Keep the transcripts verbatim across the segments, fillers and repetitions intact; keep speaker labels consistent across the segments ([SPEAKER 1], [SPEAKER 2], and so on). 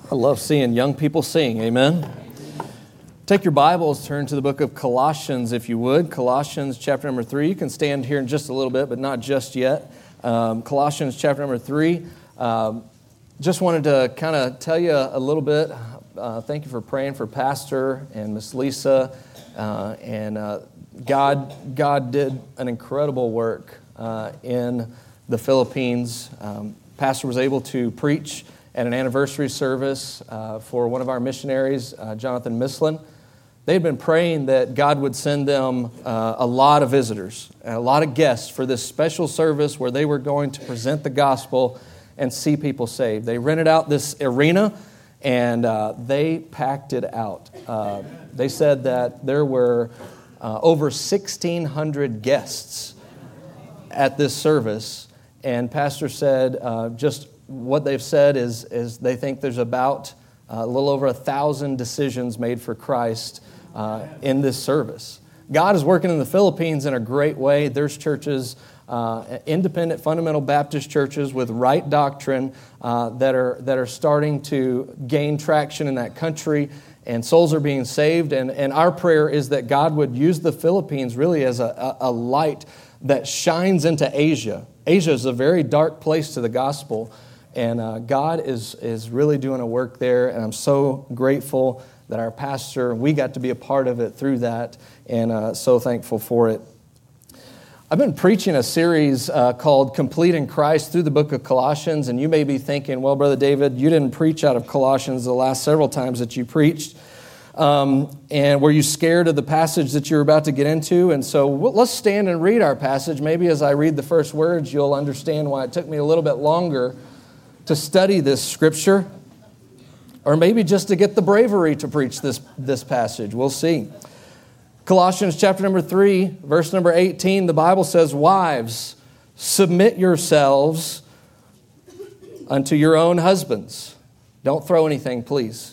[SPEAKER 1] I love seeing young people sing, amen? Take your Bibles, turn to the book of Colossians, if you would. Colossians chapter number three. You can stand here in just a little bit, but not just yet. Um, Colossians chapter number three. Um, just wanted to kind of tell you a little bit. Uh, thank you for praying for Pastor and Miss Lisa. Uh, and uh, God, God did an incredible work uh, in the Philippines. Um, Pastor was able to preach at an anniversary service uh, for one of our missionaries, uh, Jonathan Mislin. They had been praying that God would send them uh, a lot of visitors, a lot of guests for this special service where they were going to present the gospel and see people saved. They rented out this arena and uh, they packed it out. Uh, they said that there were uh, over sixteen hundred guests at this service, and Pastor said uh, just what they've said is, is they think there's about uh, a little over a thousand decisions made for Christ uh, in this service. God is working in the Philippines in a great way. There's churches, uh, independent fundamental Baptist churches with right doctrine uh, that are that are starting to gain traction in that country, and souls are being saved. And, and our prayer is that God would use the Philippines really as a, a, a light that shines into Asia. Asia is a very dark place to the gospel. And uh, God is is really doing a work there, and I'm so grateful that our pastor, we got to be a part of it through that, and uh, so thankful for it. I've been preaching a series uh, called Complete in Christ through the book of Colossians, and you may be thinking, well, Brother David, you didn't preach out of Colossians the last several times that you preached. Um, and were you scared of the passage that you're about to get into? And so well, let's stand and read our passage. Maybe as I read the first words, you'll understand why it took me a little bit longer to study this scripture, or maybe just to get the bravery to preach this, this passage. We'll see. Colossians chapter number three, verse number eighteen, the Bible says, "Wives, submit yourselves unto your own husbands." Don't throw anything, please.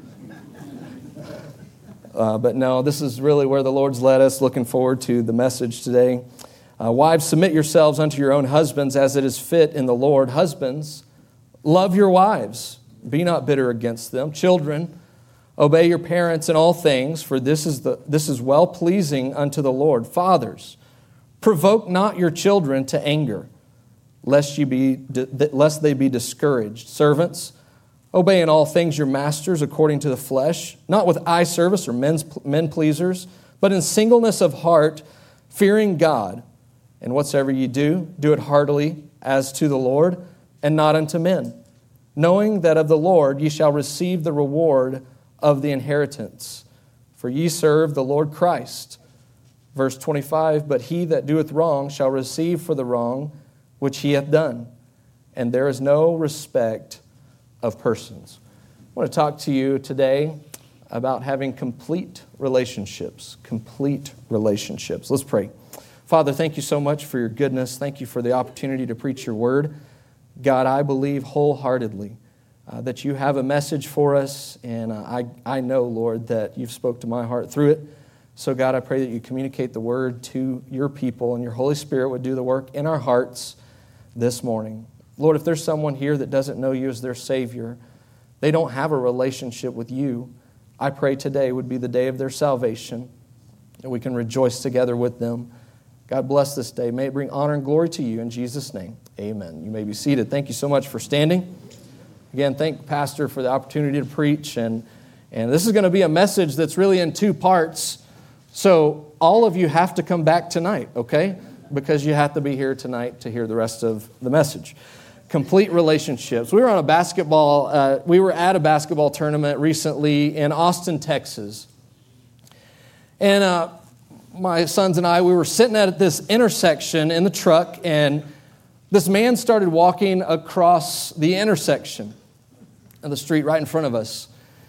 [SPEAKER 1] Uh, but no, this is really where the Lord's led us. Looking forward to the message today. Uh, Wives, submit yourselves unto your own husbands as it is fit in the Lord. Husbands, love your wives. Be not bitter against them. Children, obey your parents in all things, for this is the this is well-pleasing unto the Lord. Fathers, provoke not your children to anger, lest you be lest they be discouraged. Servants, obey in all things your masters according to the flesh, not with eye service or men's men pleasers, but in singleness of heart, fearing God. And whatsoever ye do, do it heartily as to the Lord, and not unto men, knowing that of the Lord ye shall receive the reward of the inheritance. For ye serve the Lord Christ. Verse twenty-five, "But he that doeth wrong shall receive for the wrong which he hath done, and there is no respect of persons." I want to talk to you today about having complete relationships. Complete relationships. Let's pray. Father, thank you so much for your goodness. Thank you for the opportunity to preach your word. God, I believe wholeheartedly uh, that you have a message for us, and uh, I, I know, Lord, that you've spoke to my heart through it. So, God, I pray that you communicate the word to your people, and your Holy Spirit would do the work in our hearts this morning. Lord, if there's someone here that doesn't know you as their Savior, they don't have a relationship with you, I pray today would be the day of their salvation, and we can rejoice together with them. God bless this day. May it bring honor and glory to you in Jesus' name. Amen. You may be seated. Thank you so much for standing. Again, thank Pastor for the opportunity to preach. And, and this is going to be a message that's really in two parts. So all of you have to come back tonight, okay? Because you have to be here tonight to hear the rest of the message. Complete relationships. We were on a basketball, uh, we were at a basketball tournament recently in Austin, Texas. And uh, my sons and I, we were sitting at this intersection in the truck, and this man started walking across the intersection of the street right in front of us.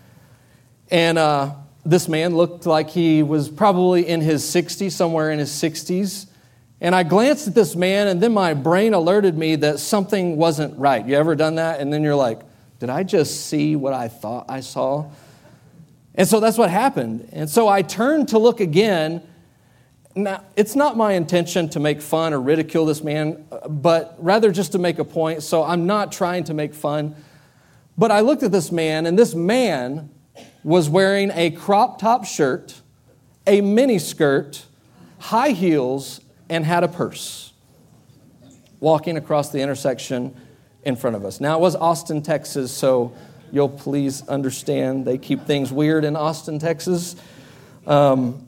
[SPEAKER 1] And uh, this man looked like he was probably in his sixties, somewhere in his sixties. And I glanced at this man, and then my brain alerted me that something wasn't right. You ever done that? And then you're like, did I just see what I thought I saw? And so that's what happened. And so I turned to look again. Now, it's not my intention to make fun or ridicule this man, but rather just to make a point. So I'm not trying to make fun. But I looked at this man, and this man was wearing a crop top shirt, a mini skirt, high heels, and had a purse, walking across the intersection in front of us. Now, it was Austin, Texas, so you'll please understand they keep things weird in Austin, Texas. Um,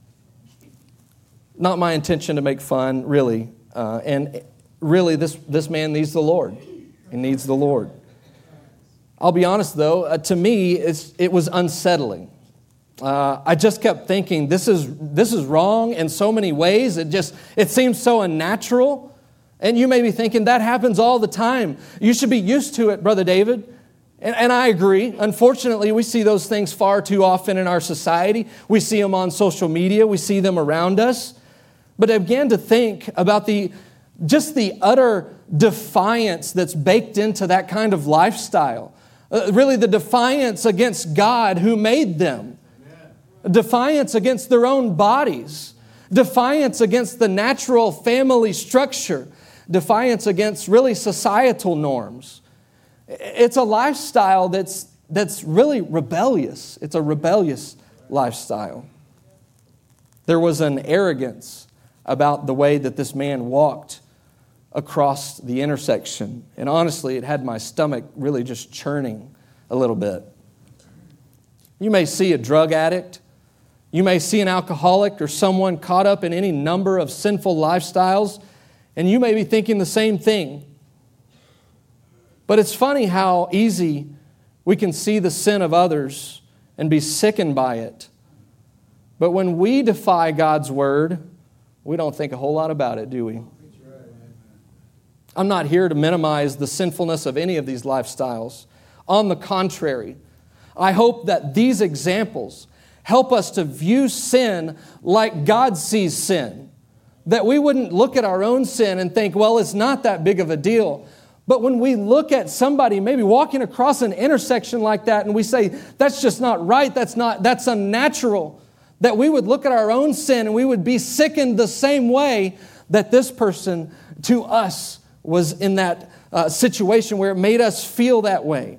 [SPEAKER 1] not my intention to make fun, really. Uh, and really, this, this man needs the Lord. He needs the Lord. I'll be honest, though, uh, to me, it's, it was unsettling. Uh, I just kept thinking, this is this is wrong in so many ways. It just, it seems so unnatural. And you may be thinking, that happens all the time. You should be used to it, Brother David. And, and I agree. Unfortunately, we see those things far too often in our society. We see them on social media. We see them around us. But I began to think about the just the utter defiance that's baked into that kind of lifestyle. Uh, really, the defiance against God who made them. Amen. Defiance against their own bodies. Defiance against the natural family structure. Defiance against really societal norms. It's a lifestyle that's, that's really rebellious. It's a rebellious lifestyle. There was an arrogance about the way that this man walked across the intersection. And honestly, it had my stomach really just churning a little bit. You may see a drug addict. You may see an alcoholic or someone caught up in any number of sinful lifestyles, and you may be thinking the same thing. But it's funny how easy we can see the sin of others and be sickened by it. But when we defy God's word, we don't think a whole lot about it, do we? I'm not here to minimize the sinfulness of any of these lifestyles. On the contrary, I hope that these examples help us to view sin like God sees sin. That we wouldn't look at our own sin and think, well, it's not that big of a deal. But when we look at somebody maybe walking across an intersection like that and we say, that's just not right, that's not, that's unnatural, that we would look at our own sin and we would be sickened the same way that this person to us was in that uh, situation where it made us feel that way.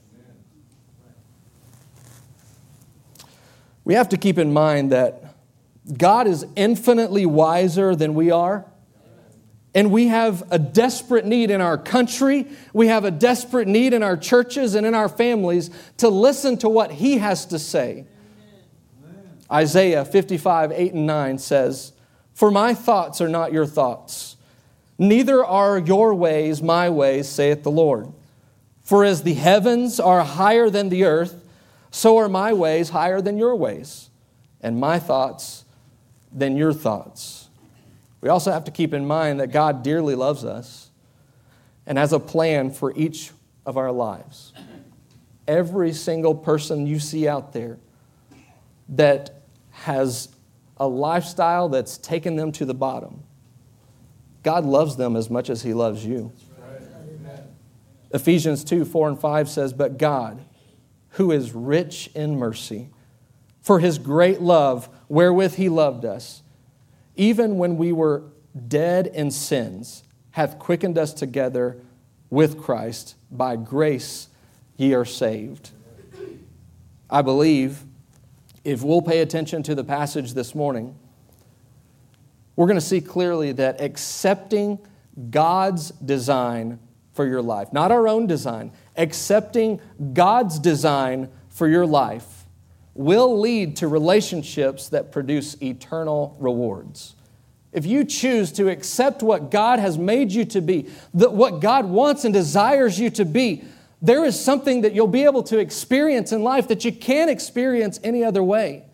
[SPEAKER 1] We have to keep in mind that God is infinitely wiser than we are. And we have a desperate need in our country. We have a desperate need in our churches and in our families to listen to what He has to say. Amen. Isaiah fifty-five, eight and nine says, "For my thoughts are not your thoughts, neither are your ways my ways, saith the Lord. For as the heavens are higher than the earth, so are my ways higher than your ways, and my thoughts than your thoughts." We also have to keep in mind that God dearly loves us and has a plan for each of our lives. Every single person you see out there that has a lifestyle that's taken them to the bottom, God loves them as much as He loves you. Right. Ephesians two, four and five says, "But God, who is rich in mercy, for His great love wherewith He loved us, even when we were dead in sins, hath quickened us together with Christ. By grace ye are saved." I believe if we'll pay attention to the passage this morning, we're going to see clearly that accepting God's design for your life, not our own design, accepting God's design for your life will lead to relationships that produce eternal rewards. If you choose to accept what God has made you to be, that what God wants and desires you to be, there is something that you'll be able to experience in life that you can't experience any other way.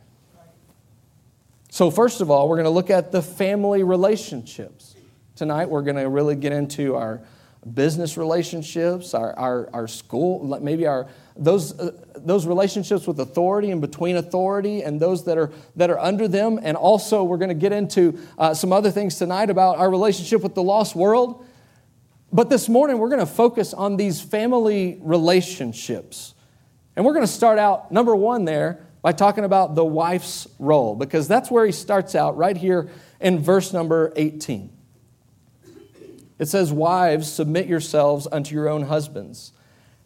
[SPEAKER 1] So first of all, we're going to look at the family relationships. Tonight we're going to really get into our business relationships, our, our, our school, maybe our those uh, those relationships with authority and between authority and those that are that are under them. And also we're going to get into uh, some other things tonight about our relationship with the lost world. But this morning we're going to focus on these family relationships. And we're going to start out, number one there, by talking about the wife's role, because that's where he starts out right here in verse number eighteen. It says, "Wives, submit yourselves unto your own husbands,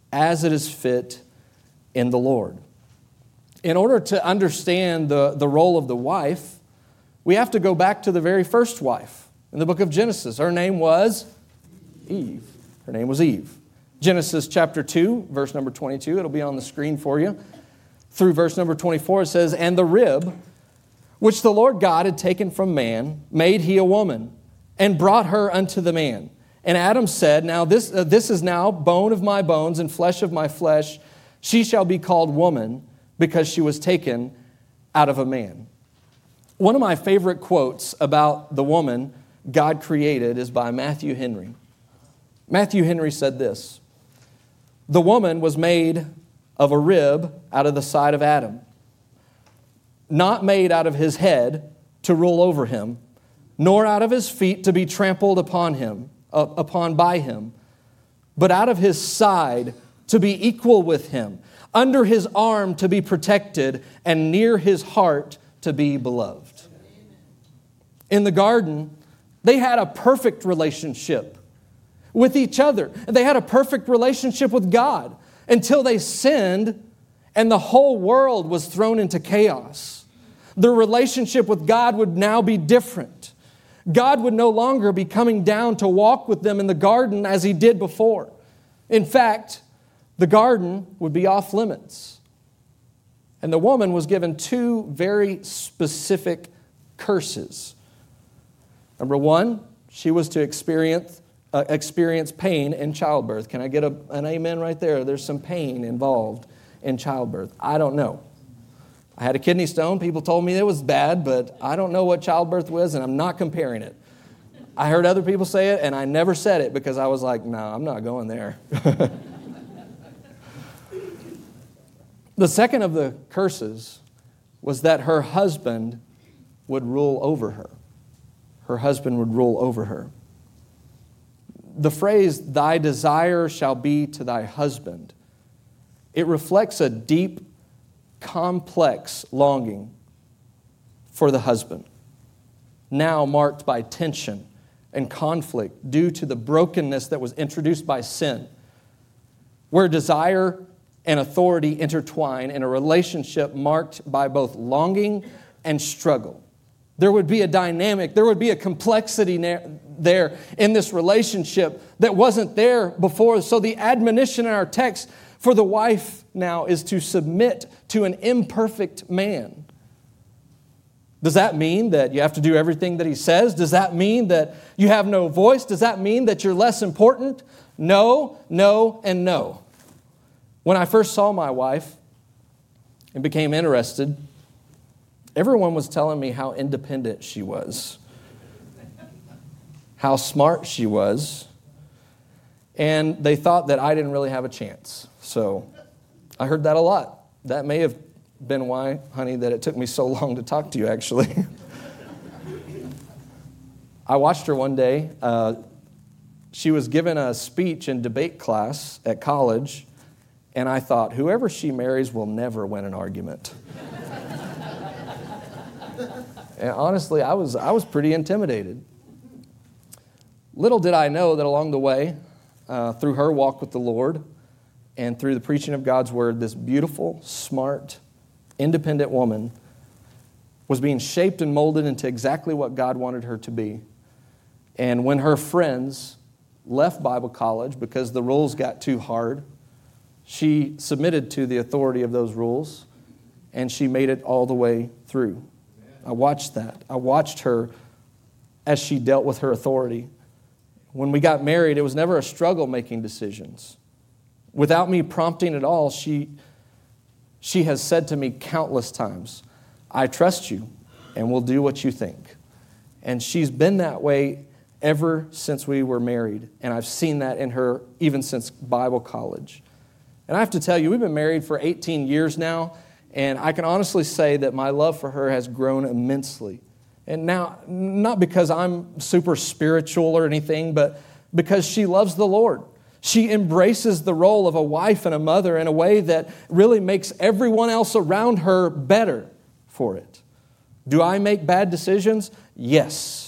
[SPEAKER 1] as it is fit in the Lord. In order to understand the, the role of the wife, we have to go back to the very first wife in the book of Genesis. Her name was Eve. Her name was Eve. Genesis chapter two, verse number twenty-two. It'll be on the screen for you. Through verse number twenty-four, it says, "And the rib, which the Lord God had taken from man, made he a woman, and brought her unto the man. And Adam said, Now this, uh, this is now bone of my bones and flesh of my flesh. She shall be called woman, because she was taken out of a man." One of my favorite quotes about the woman God created is by Matthew Henry. Matthew Henry said this: "The woman was made of a rib out of the side of Adam, not made out of his head to rule over him, nor out of his feet to be trampled upon him, uh, upon by him, but out of his side to be equal with him, under his arm to be protected, and near his heart to be beloved." In the garden, they had a perfect relationship with each other. They had a perfect relationship with God until they sinned and the whole world was thrown into chaos. Their relationship with God would now be different. God would no longer be coming down to walk with them in the garden as he did before. In fact, the garden would be off limits. And the woman was given two very specific curses. Number one, she was to experience uh, experience pain in childbirth. Can I get a, an amen right there? There's some pain involved in childbirth. I don't know. I had a kidney stone. People told me it was bad, but I don't know what childbirth was, and I'm not comparing it. I heard other people say it, and I never said it because I was like, no, I'm not going there. The second of the curses was that her husband would rule over her. Her husband would rule over her. The phrase, "thy desire shall be to thy husband," it reflects a deep, complex longing for the husband, now marked by tension and conflict due to the brokenness that was introduced by sin, where desire and authority intertwine in a relationship marked by both longing and struggle. There would be a dynamic, there would be a complexity there in this relationship that wasn't there before. So the admonition in our text for the wife now is to submit to an imperfect man. Does that mean that you have to do everything that he says? Does that mean that you have no voice? Does that mean that you're less important? No, no, and no. When I first saw my wife and became interested, everyone was telling me how independent she was, how smart she was, and they thought that I didn't really have a chance. So I heard that a lot. That may have been why, honey, that it took me so long to talk to you, actually. I watched her one day. Uh, she was given a speech in debate class at college, and I thought, whoever she marries will never win an argument. And honestly, I was I was pretty intimidated. Little did I know that along the way, uh, through her walk with the Lord and through the preaching of God's Word, this beautiful, smart, independent woman was being shaped and molded into exactly what God wanted her to be. And when her friends left Bible college because the rules got too hard, she submitted to the authority of those rules, and she made it all the way through. I watched that. I watched her as she dealt with her authority. When we got married, it was never a struggle making decisions. Without me prompting at all, she, she has said to me countless times, "I trust you and will do what you think." And she's been that way ever since we were married. And I've seen that in her even since Bible college. And I have to tell you, we've been married for eighteen years now. And I can honestly say that my love for her has grown immensely. And now, not because I'm super spiritual or anything, but because she loves the Lord. She embraces the role of a wife and a mother in a way that really makes everyone else around her better for it. Do I make bad decisions? Yes.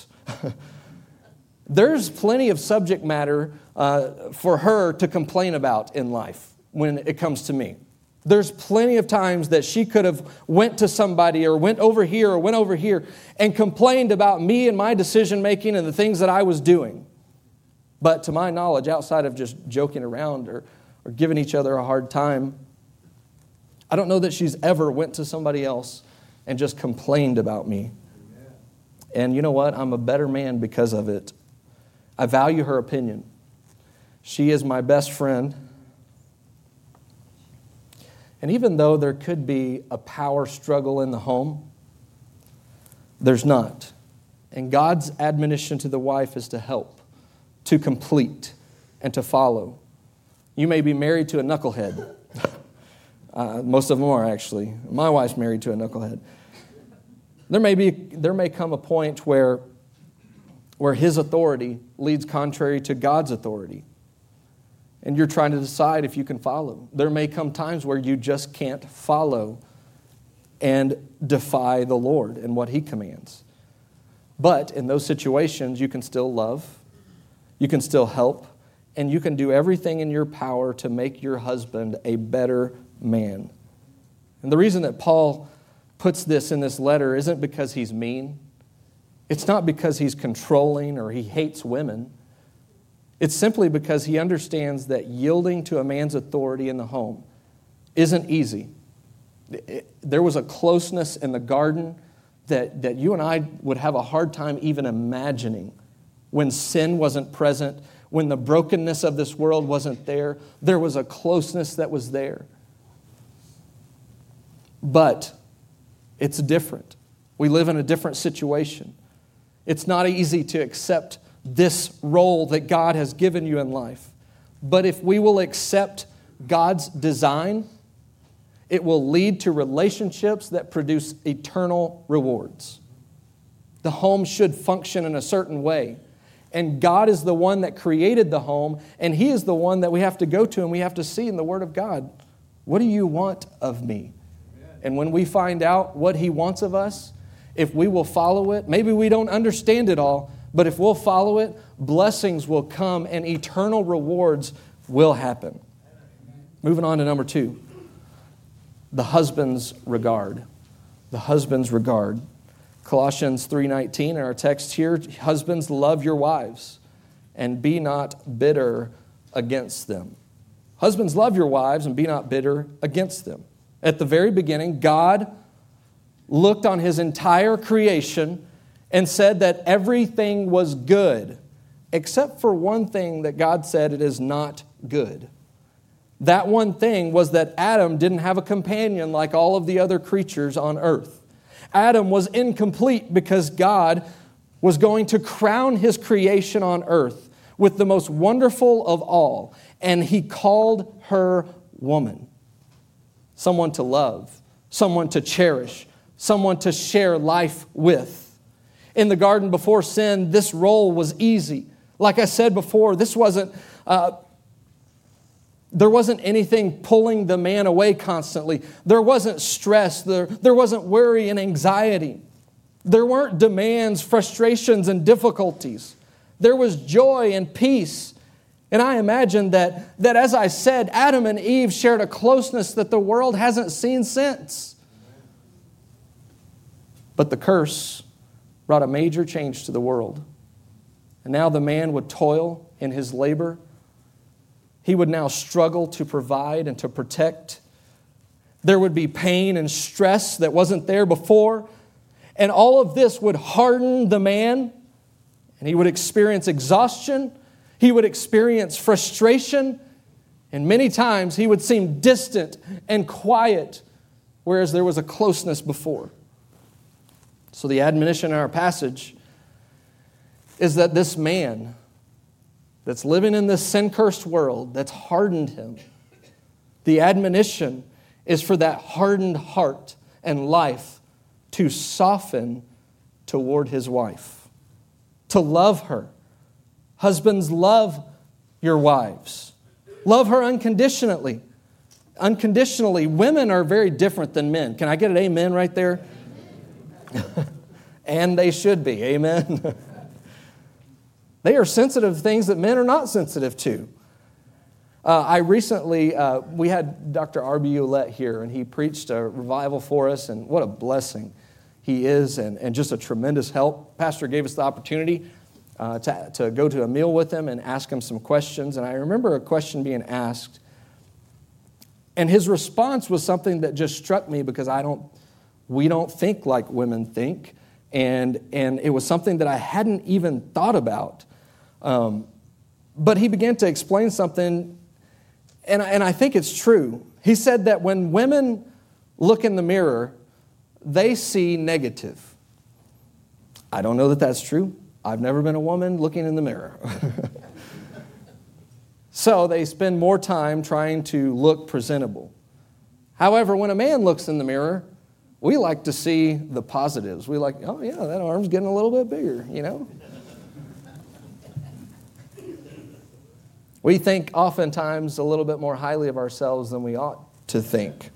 [SPEAKER 1] There's plenty of subject matter uh, for her to complain about in life. when it comes to me. There's plenty of times that she could have went to somebody or went over here or went over here and complained about me and my decision making and the things that I was doing. But to my knowledge, outside of just joking around or, or giving each other a hard time, I don't know that she's ever went to somebody else and just complained about me. Amen. And you know what? I'm a better man because of it. I value her opinion. She is my best friend. And even though there could be a power struggle in the home, there's not. And God's admonition to the wife is to help, to complete, and to follow. You may be married to a knucklehead. uh, most of them are, actually. My wife's married to a knucklehead. There may be, there may come a point where, where his authority leads contrary to God's authority. And you're trying to decide if you can follow. There may come times where you just can't follow and defy the Lord and what He commands. But in those situations, you can still love, you can still help, and you can do everything in your power to make your husband a better man. And the reason that Paul puts this in this letter isn't because he's mean. It's not because he's controlling or he hates women. It's simply because he understands that yielding to a man's authority in the home isn't easy. There was a closeness in the garden that, that you and I would have a hard time even imagining when sin wasn't present, when the brokenness of this world wasn't there. There was a closeness that was there. But it's different. We live in a different situation. It's not easy to accept this role that God has given you in life. But if we will accept God's design, it will lead to relationships that produce eternal rewards. The home should function in a certain way. And God is the one that created the home, and He is the one that we have to go to and we have to see in the Word of God. What do you want of me? And when we find out what He wants of us, if we will follow it, maybe we don't understand it all, but if we'll follow it, blessings will come and eternal rewards will happen. Moving on to number two, the husband's regard. The husband's regard. Colossians three nineteen, in our text here, husbands, love your wives and be not bitter against them. Husbands, love your wives and be not bitter against them. At the very beginning, God looked on His entire creation and said that everything was good, except for one thing that God said it is not good. That one thing was that Adam didn't have a companion like all of the other creatures on earth. Adam was incomplete because God was going to crown His creation on earth with the most wonderful of all, and He called her woman. Someone to love, someone to cherish, someone to share life with. In the garden before sin, this role was easy. Like I said before, this wasn't, uh, there wasn't anything pulling the man away constantly. There wasn't stress. There, there wasn't worry and anxiety. There weren't demands, frustrations, and difficulties. There was joy and peace. And I imagine that, that, as I said, Adam and Eve shared a closeness that the world hasn't seen since. But the curse brought a major change to the world. And now the man would toil in his labor. He would now struggle to provide and to protect. There would be pain and stress that wasn't there before. And all of this would harden the man. And he would experience exhaustion. He would experience frustration. And many times he would seem distant and quiet, whereas there was a closeness before. So the admonition in our passage is that this man that's living in this sin-cursed world, that's hardened him, the admonition is for that hardened heart and life to soften toward his wife, to love her. Husbands, love your wives. Love her unconditionally. Unconditionally. Women are very different than men. Can I get an amen right there? And they should be. Amen. They are sensitive to things that men are not sensitive to. Uh, I recently, uh, we had Doctor R B Ouellette here, and he preached a revival for us, and what a blessing he is, and, and just a tremendous help. Pastor gave us the opportunity uh, to, to go to a meal with him and ask him some questions, and I remember a question being asked, and his response was something that just struck me because I don't, we don't think like women think, and, and it was something that I hadn't even thought about. Um, but he began to explain something. And, and I think it's true. He said that when women look in the mirror, they see negative. I don't know that that's true. I've never been a woman looking in the mirror. So they spend more time trying to look presentable. However, when a man looks in the mirror, we like to see the positives. We like, oh yeah, that arm's getting a little bit bigger, you know? We think oftentimes a little bit more highly of ourselves than we ought to think.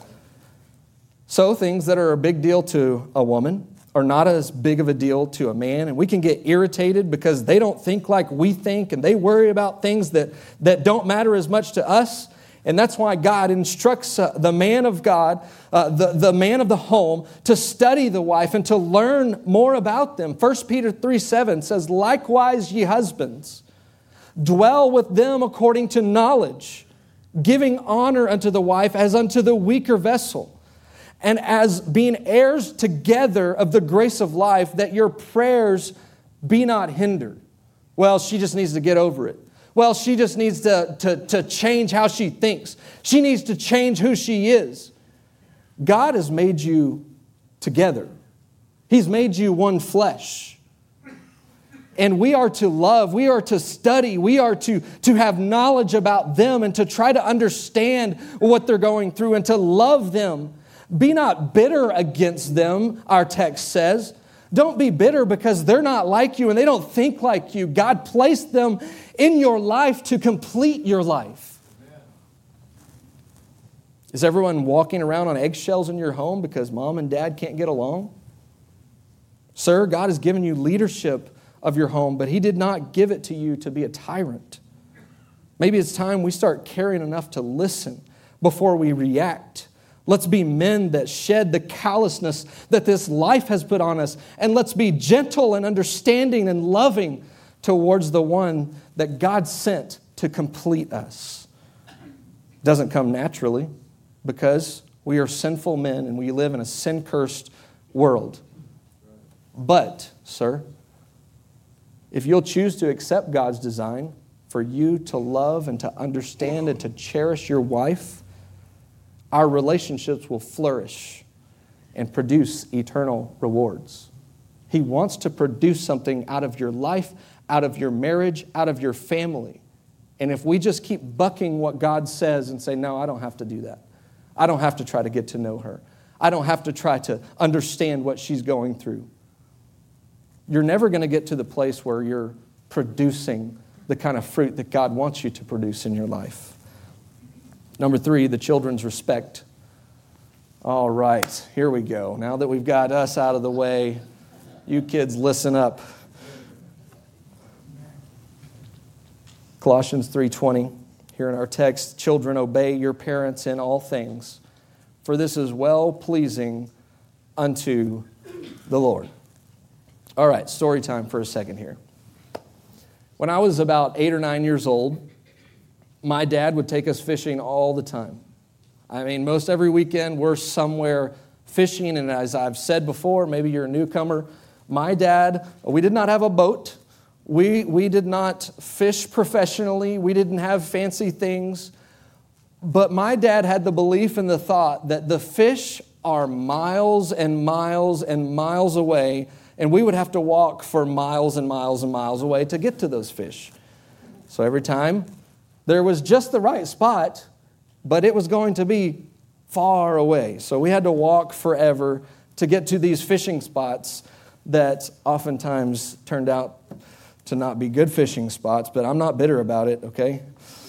[SPEAKER 1] So things that are a big deal to a woman are not as big of a deal to a man. And we can get irritated because they don't think like we think, and they worry about things that, that don't matter as much to us. And that's why God instructs uh, the man of God, uh, the, the man of the home, to study the wife and to learn more about them. First Peter three seven says, "Likewise, ye husbands, dwell with them according to knowledge, giving honor unto the wife as unto the weaker vessel, and as being heirs together of the grace of life, that your prayers be not hindered." Well, she just needs to get over it. Well, she just needs to, to, to change how she thinks. She needs to change who she is. God has made you together. He's made you one flesh. And we are to love, we are to study, we are to, to have knowledge about them and to try to understand what they're going through and to love them. Be not bitter against them, our text says. Don't be bitter because they're not like you and they don't think like you. God placed them in your life to complete your life. Amen. Is everyone walking around on eggshells in your home because mom and dad can't get along? Sir, God has given you leadership of your home, but He did not give it to you to be a tyrant. Maybe it's time we start caring enough to listen before we react. Let's be men that shed the callousness that this life has put on us, and let's be gentle and understanding and loving towards the one that God sent to complete us. It doesn't come naturally because we are sinful men and we live in a sin-cursed world. But, sir, if you'll choose to accept God's design for you to love and to understand and to cherish your wife, our relationships will flourish and produce eternal rewards. He wants to produce something out of your life, out of your marriage, out of your family. And if we just keep bucking what God says and say, no, I don't have to do that. I don't have to try to get to know her. I don't have to try to understand what she's going through. You're never going to get to the place where you're producing the kind of fruit that God wants you to produce in your life. Number three, the children's respect. All right, here we go. Now that we've got us out of the way, you kids listen up. Colossians three twenty, here in our text, "Children, obey your parents in all things, for this is well-pleasing unto the Lord." All right, story time for a second here. When I was about eight or nine years old, my dad would take us fishing all the time. I mean, most every weekend we're somewhere fishing, and as I've said before, maybe you're a newcomer, my dad, we did not have a boat. We, we did not fish professionally. We didn't have fancy things. But my dad had the belief and the thought that the fish are miles and miles and miles away, and we would have to walk for miles and miles and miles away to get to those fish. So every time, there was just the right spot, but it was going to be far away. So we had to walk forever to get to these fishing spots that oftentimes turned out to not be good fishing spots, but I'm not bitter about it, okay?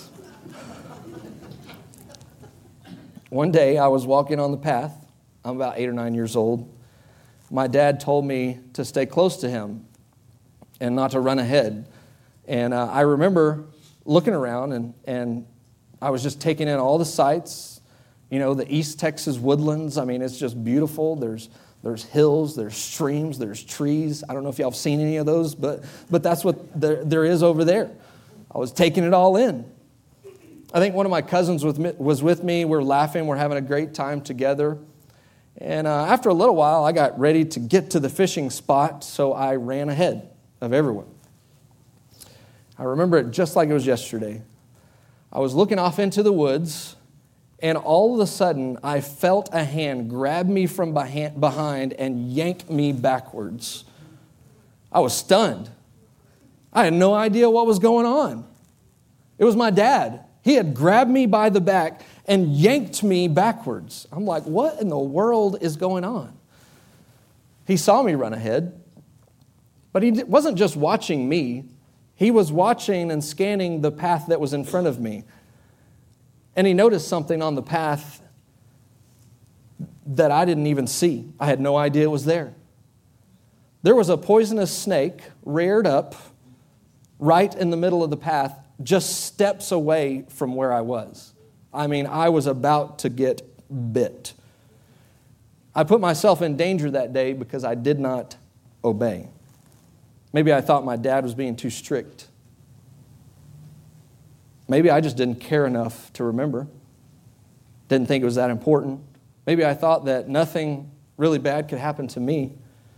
[SPEAKER 1] One day I was walking on the path. I'm about eight or nine years old. My dad told me to stay close to him and not to run ahead. And uh, I remember looking around and, and I was just taking in all the sights, you know, the East Texas woodlands. I mean, it's just beautiful. There's there's hills, there's streams, there's trees. I don't know if y'all have seen any of those, but but that's what there, there is over there. I was taking it all in. I think one of my cousins with me, was with me. We're laughing. We're having a great time together. And uh, after a little while, I got ready to get to the fishing spot, so I ran ahead of everyone. I remember it just like it was yesterday. I was looking off into the woods, and all of a sudden, I felt a hand grab me from behind and yank me backwards. I was stunned. I had no idea what was going on. It was my dad. He had grabbed me by the back and yanked me backwards. I'm like, what in the world is going on? He saw me run ahead, but he wasn't just watching me. He was watching and scanning the path that was in front of me. And he noticed something on the path that I didn't even see. I had no idea it was there. There was a poisonous snake reared up right in the middle of the path, just steps away from where I was. I mean, I was about to get bit. I put myself in danger that day because I did not obey. Maybe I thought my dad was being too strict. Maybe I just didn't care enough to remember. Didn't think it was that important. Maybe I thought that nothing really bad could happen to me.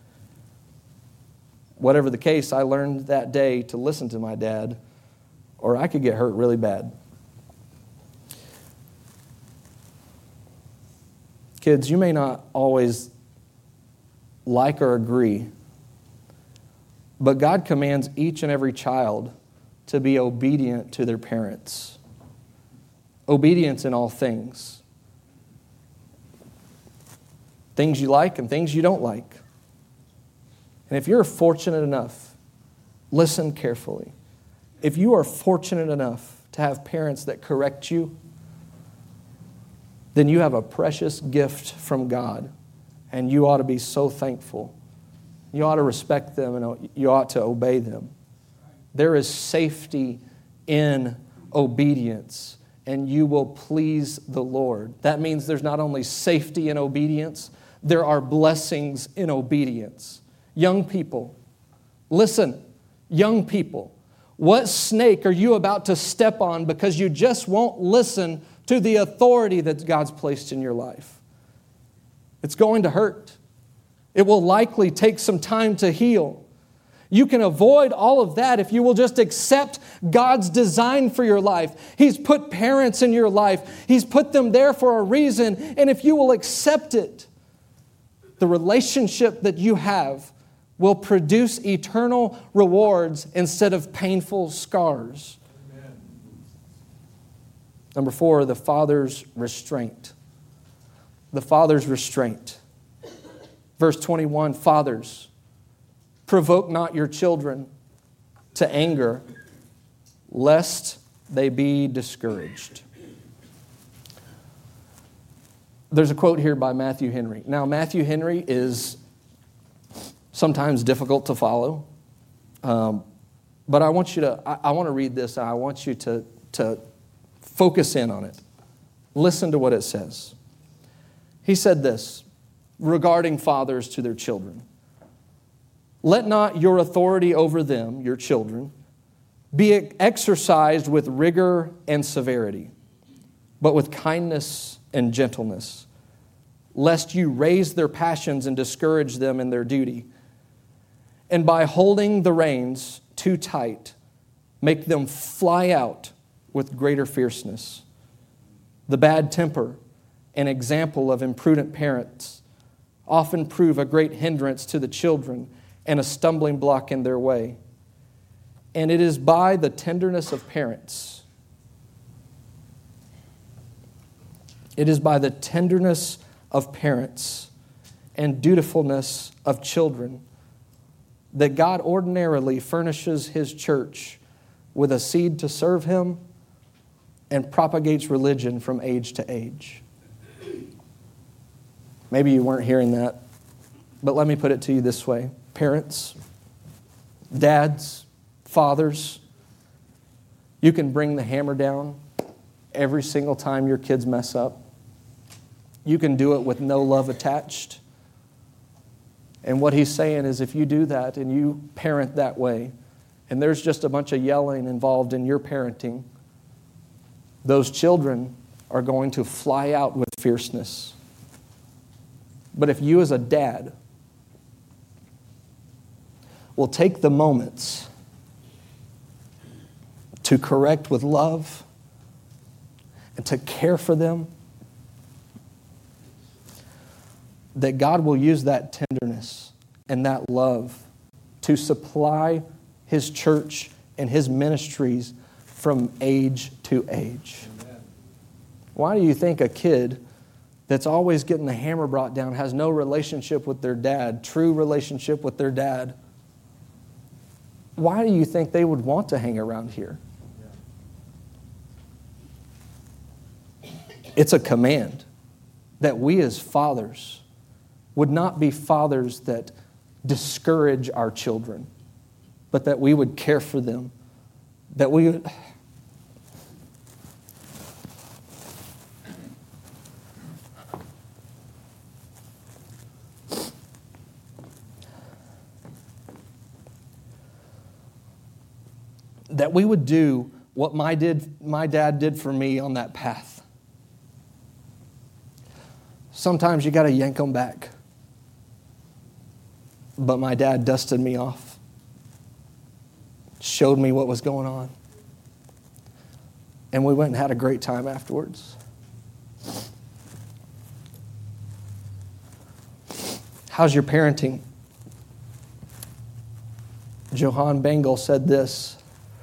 [SPEAKER 1] Whatever the case, I learned that day to listen to my dad, or I could get hurt really bad. Kids, you may not always like or agree, but God commands each and every child to be obedient to their parents. Obedience in all things. Things you like and things you don't like. And if you're fortunate enough, listen carefully. If you are fortunate enough to have parents that correct you, then you have a precious gift from God, and you ought to be so thankful. You ought to respect them, and you ought to obey them. There is safety in obedience, and you will please the Lord. That means there's not only safety in obedience, there are blessings in obedience. Young people, listen, young people, what snake are you about to step on because you just won't listen to the authority that God's placed in your life? It's going to hurt. It will likely take some time to heal. You can avoid all of that if you will just accept God's design for your life. He's put parents in your life. He's put them there for a reason. And if you will accept it, the relationship that you have will produce eternal rewards instead of painful scars. Amen. Number four, the father's restraint. The father's restraint. Verse twenty-one, fathers, provoke not your children to anger, lest they be discouraged. There's a quote here by Matthew Henry. Now, Matthew Henry is sometimes difficult to follow, um, but I want you to. I, I want to read this. And I want you to to focus in on it. Listen to what it says. He said this regarding fathers to their children. Let not your authority over them, your children, be exercised with rigor and severity, but with kindness and gentleness, lest you raise their passions and discourage them in their duty. And by holding the reins too tight, make them fly out with greater fierceness. The bad temper and example of imprudent parents often prove a great hindrance to the children and a stumbling block in their way. And it is by the tenderness of parents, it is by the tenderness of parents and dutifulness of children that God ordinarily furnishes His church with a seed to serve Him and propagates religion from age to age. Maybe you weren't hearing that, but let me put it to you this way. Parents, dads, fathers, you can bring the hammer down every single time your kids mess up. You can do it with no love attached. And what he's saying is if you do that and you parent that way, and there's just a bunch of yelling involved in your parenting, those children are going to fly out with fierceness. But if you as a dad will take the moments to correct with love and to care for them, that God will use that tenderness and that love to supply His church and His ministries from age to age. Amen. Why do you think a kid that's always getting the hammer brought down has no relationship with their dad, true relationship with their dad? Why do you think they would want to hang around here? It's a command that we as fathers would not be fathers that discourage our children, but that we would care for them, that we would... that we would do what my did, my dad did for me on that path. Sometimes you got to yank them back. But my dad dusted me off, showed me what was going on, and we went and had a great time afterwards. How's your parenting? Johann Bengel said this: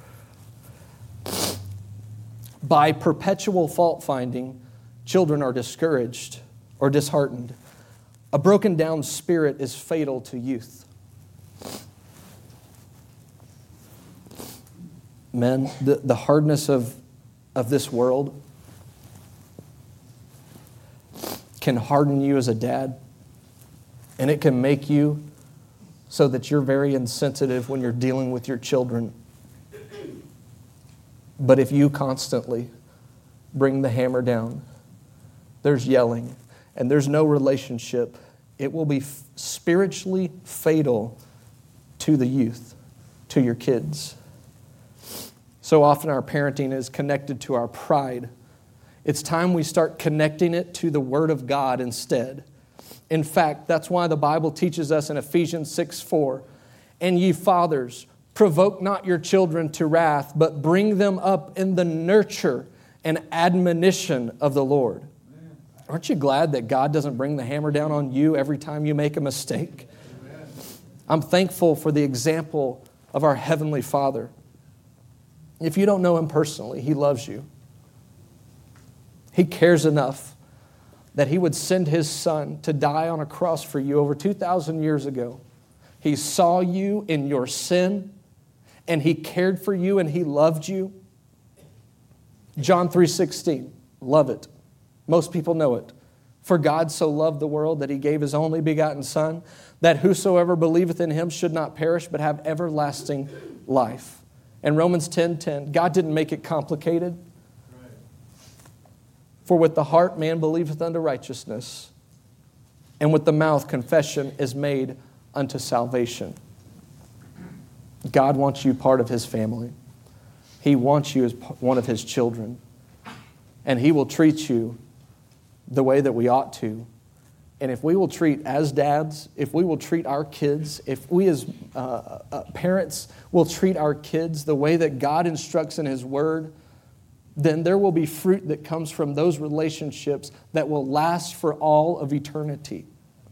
[SPEAKER 1] by perpetual fault finding, children are discouraged or disheartened. A broken down spirit is fatal to youth. Men, the, the hardness of, of this world can harden you as a dad, and it can make you so that you're very insensitive when you're dealing with your children. But if you constantly bring the hammer down, there's yelling, and there's no relationship, it will be f- spiritually fatal to the youth, to your kids. So often our parenting is connected to our pride. It's time we start connecting it to the Word of God instead. In fact, that's why the Bible teaches us in Ephesians six four, and ye fathers, provoke not your children to wrath, but bring them up in the nurture and admonition of the Lord. Aren't you glad that God doesn't bring the hammer down on you every time you make a mistake? Amen. I'm thankful for the example of our Heavenly Father. If you don't know Him personally, He loves you. He cares enough that He would send His Son to die on a cross for you over two thousand years ago. He saw you in your sin, and He cared for you, and He loved you. John three sixteen, love it. Most people know it. For God so loved the world that He gave His only begotten Son, that whosoever believeth in Him should not perish, but have everlasting life. And Romans ten ten, God didn't make it complicated. Right. For with the heart man believeth unto righteousness, and with the mouth confession is made unto salvation. God wants you part of His family. He wants you as one of His children. And He will treat you the way that we ought to. And if we will treat, as dads, if we will treat our kids, if we as uh, uh, parents will treat our kids the way that God instructs in His Word, then there will be fruit that comes from those relationships that will last for all of eternity.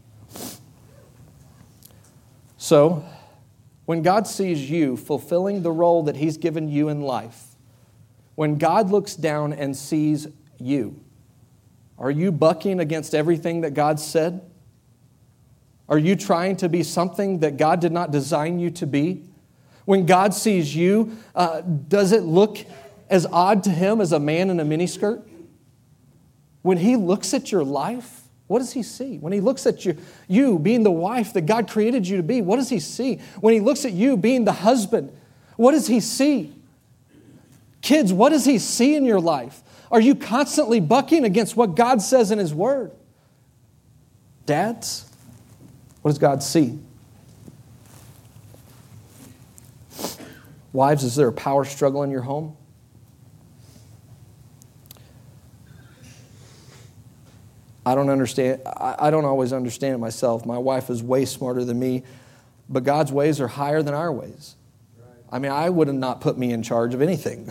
[SPEAKER 1] So, when God sees you fulfilling the role that He's given you in life, when God looks down and sees you, are you bucking against everything that God said? Are you trying to be something that God did not design you to be? When God sees you, uh, does it look as odd to Him as a man in a miniskirt? When He looks at your life, what does He see? When He looks at you, you being the wife that God created you to be, what does He see? When He looks at you being the husband, what does He see? Kids, what does He see in your life? Are you constantly bucking against what God says in His Word? Dads, what does God see? Wives, is there a power struggle in your home? I don't understand. I don't always understand it myself. My wife is way smarter than me, but God's ways are higher than our ways. I mean, I would have not put me in charge of anything.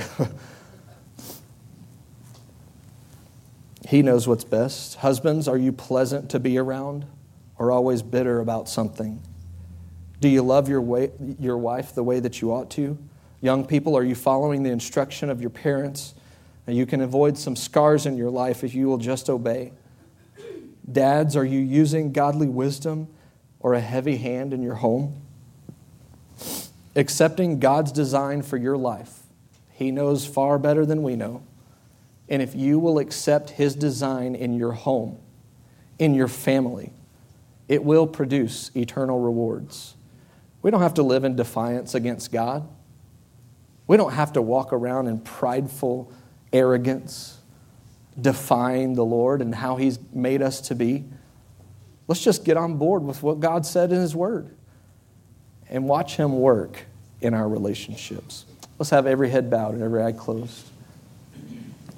[SPEAKER 1] He knows what's best. Husbands, are you pleasant to be around or always bitter about something? Do you love your way, your wife the way that you ought to? Young people, are you following the instruction of your parents? And you can avoid some scars in your life if you will just obey. Dads, are you using godly wisdom or a heavy hand in your home? Accepting God's design for your life. He knows far better than we know. And if you will accept His design in your home, in your family, it will produce eternal rewards. We don't have to live in defiance against God. We don't have to walk around in prideful arrogance, defying the Lord and how He's made us to be. Let's just get on board with what God said in His Word and watch Him work in our relationships. Let's have every head bowed and every eye closed.